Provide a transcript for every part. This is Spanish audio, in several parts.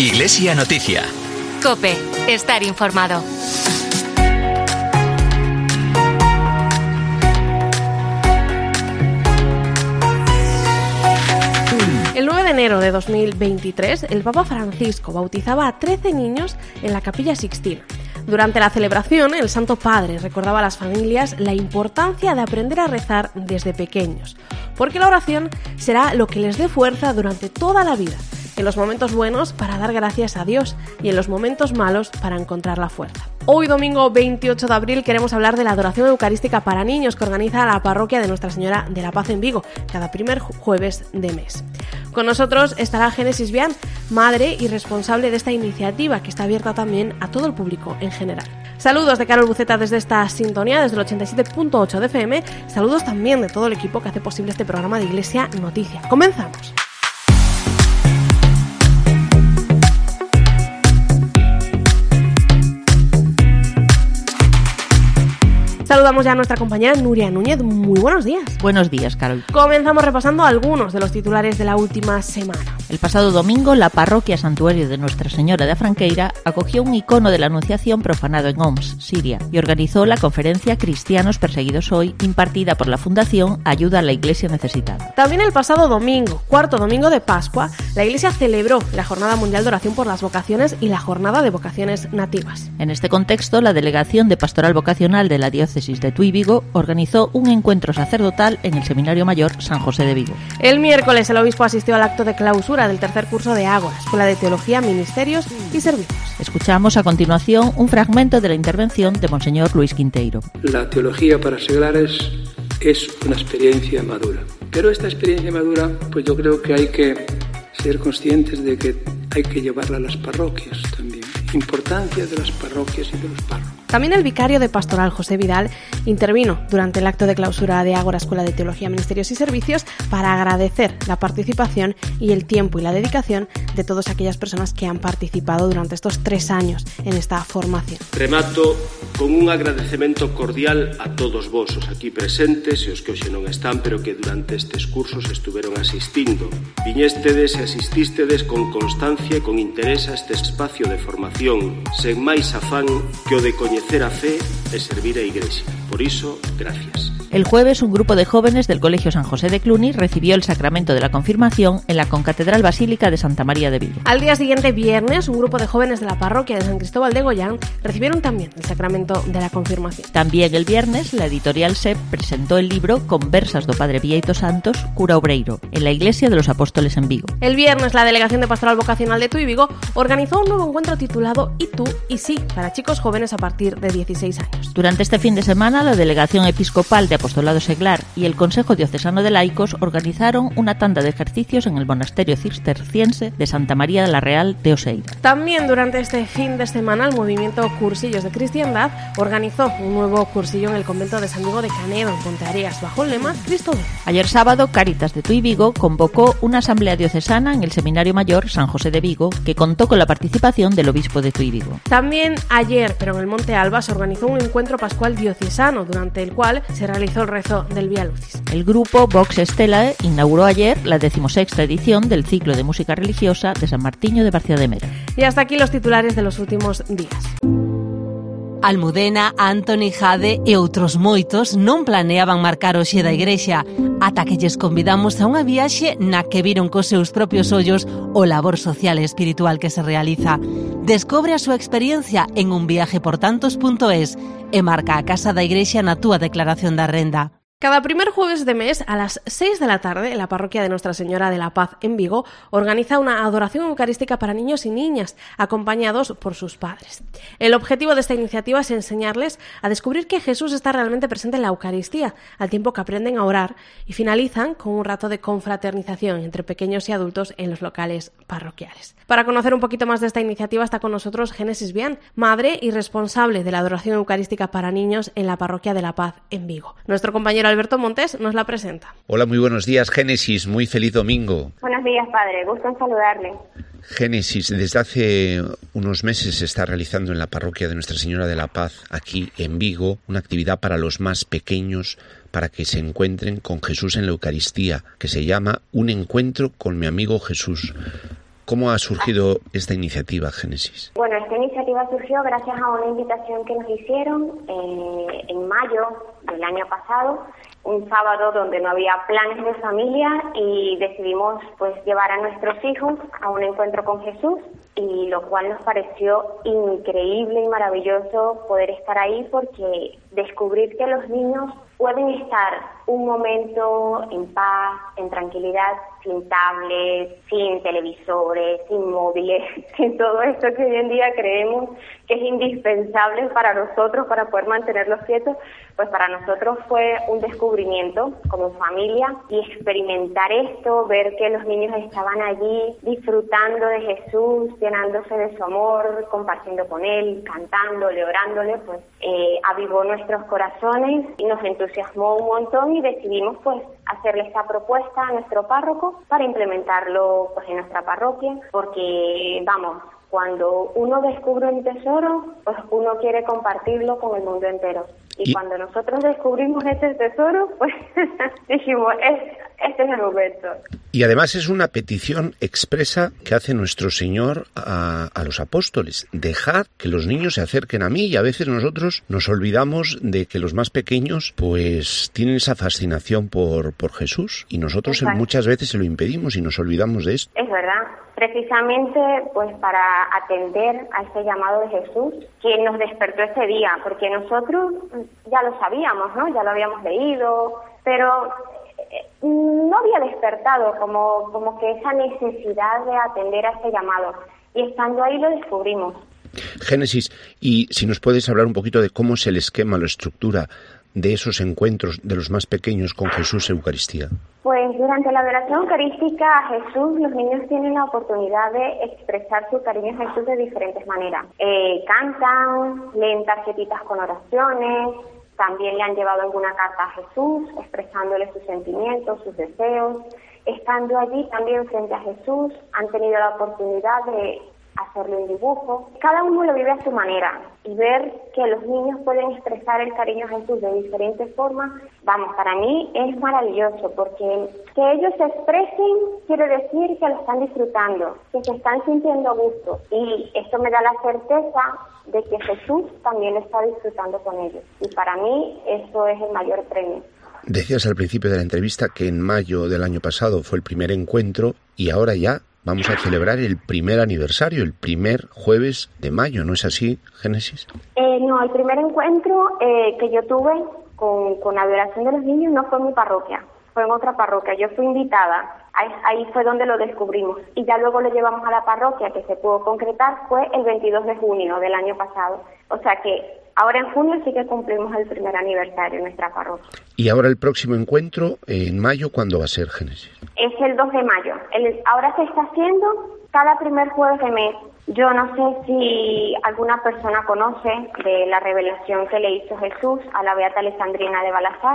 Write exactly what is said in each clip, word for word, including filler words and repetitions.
Iglesia Noticia. COPE. Estar informado. El nueve de enero de dos mil veintitrés, el Papa Francisco bautizaba a trece niños en la Capilla Sixtina. Durante la celebración, el Santo Padre recordaba a las familias la importancia de aprender a rezar desde pequeños, porque la oración será lo que les dé fuerza durante toda la vida, en los momentos buenos para dar gracias a Dios y en los momentos malos para encontrar la fuerza. Hoy, domingo veintiocho de abril, queremos hablar de la adoración eucarística para niños que organiza la parroquia de Nuestra Señora de la Paz en Vigo, cada primer jueves de mes. Con nosotros estará Génesis Vian, madre y responsable de esta iniciativa, que está abierta también a todo el público en general. Saludos de Carol Buceta desde esta sintonía, desde el ochenta y siete punto ocho de F M. Saludos también de todo el equipo que hace posible este programa de Iglesia Noticia. ¡Comenzamos! Saludamos ya a nuestra compañera Nuria Núñez. Muy buenos días. Buenos días, Carol. Comenzamos repasando algunos de los titulares de la última semana. El pasado domingo, la parroquia Santuario de Nuestra Señora de Afranqueira acogió un icono de la Anunciación profanado en Homs, Siria, y organizó la conferencia Cristianos Perseguidos Hoy, impartida por la Fundación Ayuda a la Iglesia Necesitada. También el pasado domingo, cuarto domingo de Pascua, la Iglesia celebró la Jornada Mundial de Oración por las Vocaciones y la Jornada de Vocaciones Nativas. En este contexto, la Delegación de Pastoral Vocacional de la Diócesis de Tui Vigo organizó un encuentro sacerdotal en el Seminario Mayor San José de Vigo. El miércoles el obispo asistió al acto de clausura del tercer curso de Ágora, Escuela de Teología, Ministerios y Servicios. Escuchamos a continuación un fragmento de la intervención de Monseñor Luis Quinteiro. La teología para seglares es una experiencia madura, pero esta experiencia madura, pues yo creo que hay que ser conscientes de que hay que llevarla a las parroquias también. Importancia de las parroquias y de los párrocos. También el vicario de Pastoral, José Vidal, intervino durante el acto de clausura de Ágora, Escuela de Teología, Ministerios y Servicios, para agradecer la participación y el tiempo y la dedicación de todas aquellas personas que han participado durante estos tres años en esta formación. Remato con un agradecemento cordial a todos vos, os aquí presentes e os que hoxe non están, pero que durante estes cursos estuveron asistindo. Viñéstedes e asistístedes con constancia e con interés a este espacio de formación, sen máis afán que o de coñecer a fe e servir a Igrexa. Por iso, gracias. El jueves, un grupo de jóvenes del Colegio San José de Cluny recibió el sacramento de la confirmación en la Concatedral Basílica de Santa María de Vigo. Al día siguiente, viernes, un grupo de jóvenes de la parroquia de San Cristóbal de Goyán recibieron también el sacramento de la confirmación. También el viernes, la editorial S E P presentó el libro Conversas do Padre Bieito Santos, cura obreiro, en la Iglesia de los Apóstoles en Vigo. El viernes, la Delegación de Pastoral Vocacional de Tui Vigo organizó un nuevo encuentro titulado Y tú y sí, para chicos jóvenes a partir de dieciséis años. Durante este fin de semana, la Delegación Episcopal de Apostolado Seglar y el Consejo Diocesano de Laicos organizaron una tanda de ejercicios en el Monasterio Cisterciense de Santa María de la Real de Oseira. También durante este fin de semana, el movimiento Cursillos de Cristiandad organizó un nuevo cursillo en el convento de San Diego de Canedo, en Ponteareas, bajo el lema Cristo vive. Ayer sábado, Cáritas de Tui Vigo convocó una asamblea diocesana en el Seminario Mayor San José de Vigo, que contó con la participación del obispo de Tui Vigo. También ayer, pero en el Monte Alba, se organizó un encuentro pascual diocesano, durante el cual se realizó el rezo del Vía Lucis. El grupo Vox Stelae inauguró ayer la decimosexta edición del ciclo de música religiosa de San Martiño de Barcia de Mera. Y hasta aquí los titulares de los últimos días. Almudena, Antoni, Jade e outros moitos non planeaban marcar o xe da Igrexa, ata que lles convidamos a unha viaxe na que viron cos seus propios ollos o labor social e espiritual que se realiza. Descobre a súa experiencia en un viaje por tantos punto es e marca a Casa da Igrexa na túa declaración da renda. Cada primer jueves de mes, a las seis de la tarde, la parroquia de Nuestra Señora de la Paz en Vigo organiza una adoración eucarística para niños y niñas, acompañados por sus padres. El objetivo de esta iniciativa es enseñarles a descubrir que Jesús está realmente presente en la Eucaristía, al tiempo que aprenden a orar, y finalizan con un rato de confraternización entre pequeños y adultos en los locales parroquiales. Para conocer un poquito más de esta iniciativa está con nosotros Génesis Vian, madre y responsable de la adoración eucarística para niños en la parroquia de la Paz en Vigo. Nuestro compañero Alberto Montes nos la presenta. Hola, muy buenos días, Génesis. Muy feliz domingo. Buenos días, padre. Gusto en saludarle. Génesis, desde hace unos meses se está realizando en la parroquia de Nuestra Señora de la Paz, aquí en Vigo, una actividad para los más pequeños, para que se encuentren con Jesús en la Eucaristía, que se llama Un encuentro con mi amigo Jesús. ¿Cómo ha surgido esta iniciativa, Génesis? Bueno, esta iniciativa surgió gracias a una invitación que nos hicieron eh, en mayo del año pasado, un sábado donde no había planes de familia y decidimos pues llevar a nuestros hijos a un encuentro con Jesús, y lo cual nos pareció increíble y maravilloso poder estar ahí, porque descubrir que los niños pueden estar un momento en paz, en tranquilidad, sin tablets, sin televisores, sin móviles, sin todo esto que hoy en día creemos que es indispensable para nosotros para poder mantenerlos quietos, pues para nosotros fue un descubrimiento como familia, y experimentar esto, ver que los niños estaban allí disfrutando de Jesús, llenándose de su amor, compartiendo con Él, cantándole, orándole, pues eh, avivó nuestros corazones y nos entusiasmó un montón, y decidimos pues hacerle esta propuesta a nuestro párroco para implementarlo pues en nuestra parroquia, porque vamos, cuando uno descubre un tesoro, pues uno quiere compartirlo con el mundo entero. Y, y cuando nosotros descubrimos este tesoro, pues dijimos, es, este es el momento. Y además es una petición expresa que hace nuestro Señor a, a los apóstoles. Dejad que los niños se acerquen a mí, y a veces nosotros nos olvidamos de que los más pequeños pues tienen esa fascinación por, por Jesús, y nosotros Exacto. muchas veces se lo impedimos y nos olvidamos de esto. Es verdad. Precisamente pues para atender a este llamado de Jesús, que nos despertó ese día, porque nosotros ya lo sabíamos, ¿no? Ya lo habíamos leído, pero no había despertado como, como que esa necesidad de atender a este llamado, y estando ahí lo descubrimos. Génesis, y si nos puedes hablar un poquito de cómo es el esquema, la estructura de esos encuentros de los más pequeños con Jesús en Eucaristía. Pues durante la adoración eucarística a Jesús, los niños tienen la oportunidad de expresar su cariño a Jesús de diferentes maneras. Eh, cantan, leen tarjetitas con oraciones, también le han llevado alguna carta a Jesús, expresándole sus sentimientos, sus deseos. Estando allí también frente a Jesús, han tenido la oportunidad de hacerle un dibujo. Cada uno lo vive a su manera, y ver que los niños pueden expresar el cariño a Jesús de diferentes formas, vamos, para mí es maravilloso, porque que ellos se expresen quiere decir que lo están disfrutando, que se están sintiendo a gusto, y esto me da la certeza de que Jesús también lo está disfrutando con ellos, y para mí eso es el mayor premio. Decías al principio de la entrevista que en mayo del año pasado fue el primer encuentro, y ahora ya vamos a celebrar el primer aniversario, el primer jueves de mayo, ¿no es así, Génesis? Eh, no, el primer encuentro eh, que yo tuve con, con la adoración de los niños no fue en mi parroquia, fue en otra parroquia. Yo fui invitada, ahí, ahí fue donde lo descubrimos, y ya luego lo llevamos a la parroquia, que se pudo concretar, fue el veintidós de junio del año pasado. O sea que ahora en junio sí que cumplimos el primer aniversario en nuestra parroquia. Y ahora el próximo encuentro, en mayo, ¿cuándo va a ser, Génesis? Es el dos de mayo. El, ahora se está haciendo cada primer jueves de mes. Yo no sé si alguna persona conoce de la revelación que le hizo Jesús a la beata Alessandrina de Balazar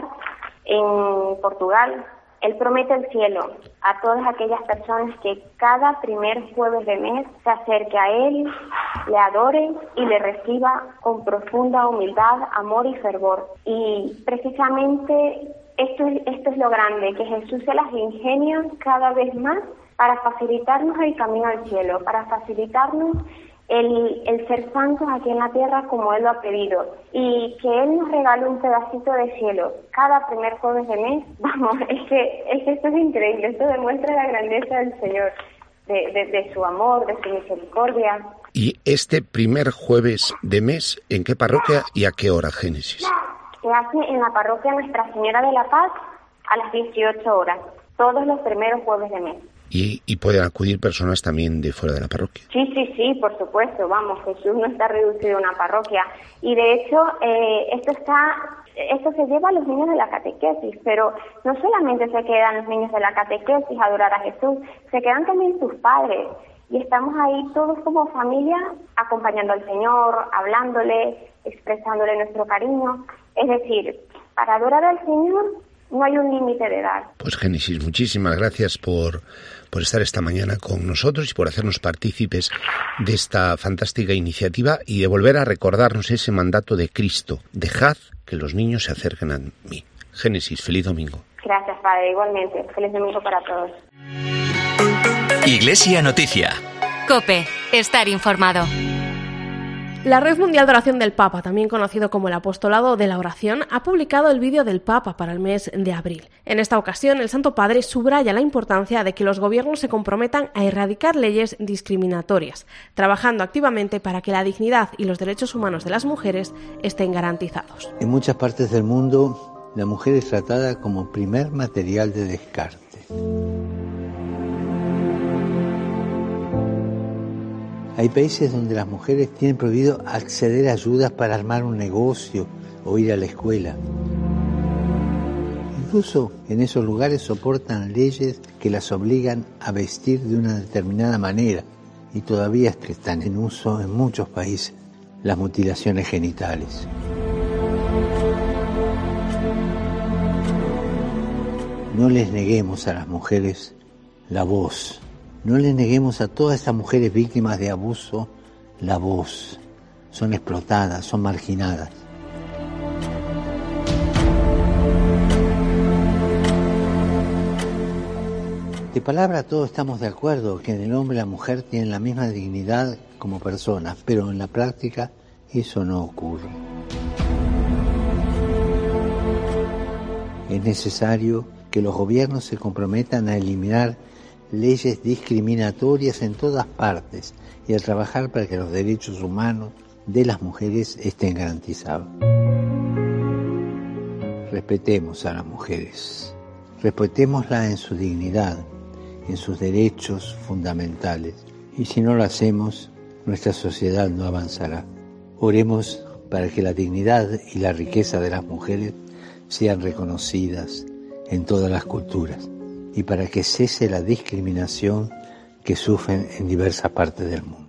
en Portugal. Él promete el cielo a todas aquellas personas que cada primer jueves de mes se acerque a Él, le adore y le reciba con profunda humildad, amor y fervor. Y precisamente esto es, esto es lo grande, que Jesús se las ingenia cada vez más para facilitarnos el camino al cielo, para facilitarnos el, el ser santos aquí en la tierra como Él lo ha pedido, y que Él nos regale un pedacito de cielo cada primer jueves de mes. Vamos, es que, es que esto es increíble, esto demuestra la grandeza del Señor, de, de, de su amor, de su misericordia. ¿Y este primer jueves de mes, en qué parroquia y a qué hora, Génesis? Se hace en la parroquia Nuestra Señora de la Paz a las dieciocho horas, todos los primeros jueves de mes. Y, y pueden acudir personas también de fuera de la parroquia. Sí, sí, sí, por supuesto, vamos, Jesús no está reducido a una parroquia. Y de hecho, eh, esto está, esto se lleva a los niños de la catequesis, pero no solamente se quedan los niños de la catequesis a adorar a Jesús, se quedan también sus padres. Y estamos ahí todos como familia, acompañando al Señor, hablándole, expresándole nuestro cariño. Es decir, para adorar al Señor no hay un límite de edad. Pues Génesis, muchísimas gracias por, por estar esta mañana con nosotros y por hacernos partícipes de esta fantástica iniciativa y de volver a recordarnos ese mandato de Cristo. Dejad que los niños se acerquen a mí. Génesis, feliz domingo. Gracias, Padre, igualmente. Feliz domingo para todos. Iglesia Noticia. COPE. Estar informado. La Red Mundial de Oración del Papa, también conocido como el Apostolado de la Oración, ha publicado el vídeo del Papa para el mes de abril. En esta ocasión, el Santo Padre subraya la importancia de que los gobiernos se comprometan a erradicar leyes discriminatorias, trabajando activamente para que la dignidad y los derechos humanos de las mujeres estén garantizados. En muchas partes del mundo, la mujer es tratada como primer material de descarte. Hay países donde las mujeres tienen prohibido acceder a ayudas para armar un negocio o ir a la escuela. Incluso en esos lugares soportan leyes que las obligan a vestir de una determinada manera y todavía están en uso en muchos países las mutilaciones genitales. No les neguemos a las mujeres la voz. No le neguemos a todas estas mujeres víctimas de abuso la voz. Son explotadas, son marginadas. De palabra todos estamos de acuerdo que en el hombre y la mujer tienen la misma dignidad como personas, pero en la práctica eso no ocurre. Es necesario que los gobiernos se comprometan a eliminar leyes discriminatorias en todas partes y a trabajar para que los derechos humanos de las mujeres estén garantizados. Respetemos a las mujeres, respetémoslas en su dignidad, en sus derechos fundamentales, y si no lo hacemos, nuestra sociedad no avanzará. Oremos para que la dignidad y la riqueza de las mujeres sean reconocidas en todas las culturas, y para que cese la discriminación que sufren en diversas partes del mundo.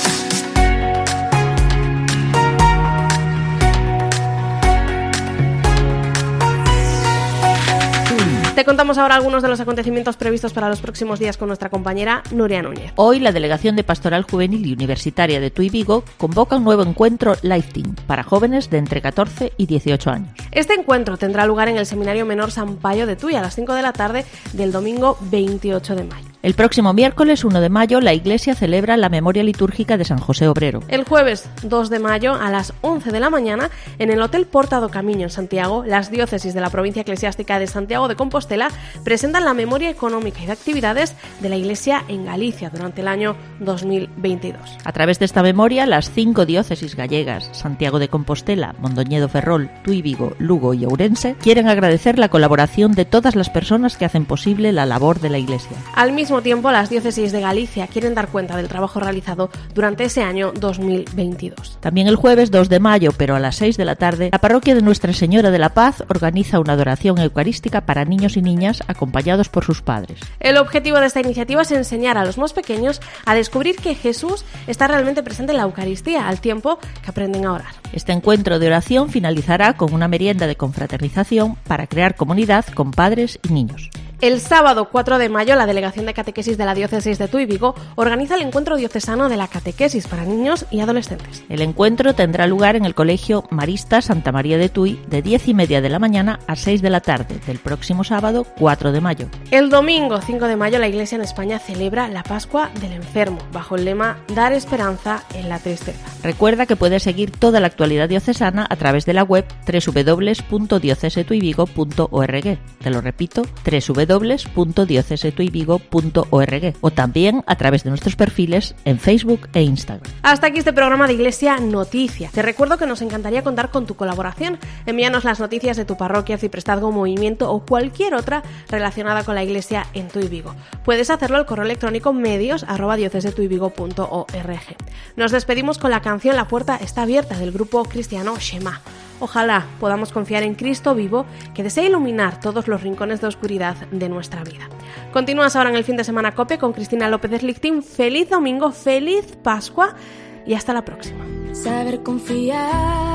Te contamos ahora algunos de los acontecimientos previstos para los próximos días con nuestra compañera Nuria Núñez. Hoy la Delegación de Pastoral Juvenil y Universitaria de Tui Vigo convoca un nuevo encuentro Lifting para jóvenes de entre catorce y dieciocho años. Este encuentro tendrá lugar en el Seminario Menor San Payo de Tui a las cinco de la tarde del domingo veintiocho de mayo. El próximo miércoles uno de mayo la Iglesia celebra la memoria litúrgica de San José Obrero. El jueves dos de mayo a las once de la mañana en el Hotel Porta do Camiño en Santiago, las diócesis de la provincia eclesiástica de Santiago de Compostela presentan la memoria económica y de actividades de la Iglesia en Galicia durante el año dos mil veintidós. A través de esta memoria, las cinco diócesis gallegas, Santiago de Compostela, Mondoñedo Ferrol, Tui Vigo, Lugo y Ourense, quieren agradecer la colaboración de todas las personas que hacen posible la labor de la Iglesia. Al mismo Al mismo tiempo, las diócesis de Galicia quieren dar cuenta del trabajo realizado durante ese año dos mil veintidós. También el jueves dos de mayo, pero a las seis de la tarde, la parroquia de Nuestra Señora de la Paz organiza una adoración eucarística para niños y niñas acompañados por sus padres. El objetivo de esta iniciativa es enseñar a los más pequeños a descubrir que Jesús está realmente presente en la Eucaristía, al tiempo que aprenden a orar. Este encuentro de oración finalizará con una merienda de confraternización para crear comunidad con padres y niños. El sábado cuatro de mayo, la Delegación de Catequesis de la Diócesis de Tui Vigo organiza el encuentro diocesano de la catequesis para niños y adolescentes. El encuentro tendrá lugar en el Colegio Marista Santa María de Tui de diez y media de la mañana a seis de la tarde del próximo sábado cuatro de mayo. El domingo cinco de mayo, la Iglesia en España celebra la Pascua del Enfermo, bajo el lema Dar esperanza en la tristeza. Recuerda que puedes seguir toda la actualidad diocesana a través de la web doble u doble u doble u punto diocese tui vigo punto org. Te lo repito, doble u doble u doble u punto diocese tui vigo punto org, o también a través de nuestros perfiles en Facebook e Instagram. Hasta aquí este programa de Iglesia Noticia. Te recuerdo que nos encantaría contar con tu colaboración. Envíanos las noticias de tu parroquia, ciprestazgo, movimiento o cualquier otra relacionada con la Iglesia en Tui Vigo. Puedes hacerlo al correo electrónico medios arroba diocese tui vigo punto org. Nos despedimos con la canción La puerta está abierta del grupo cristiano Shema. Ojalá podamos confiar en Cristo vivo, que desea iluminar todos los rincones de oscuridad de nuestra vida. Continúas ahora en el fin de semana COPE con Cristina López Lichting. Feliz domingo, feliz Pascua y hasta la próxima. Saber confiar,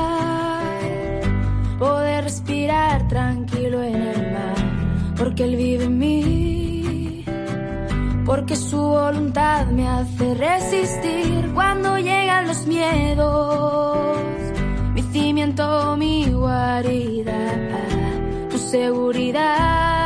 poder respirar tranquilo en el mar, porque Él vive en mí, porque su voluntad me hace resistir cuando llegan los miedos. Mi cimiento, mi guarida, tu seguridad.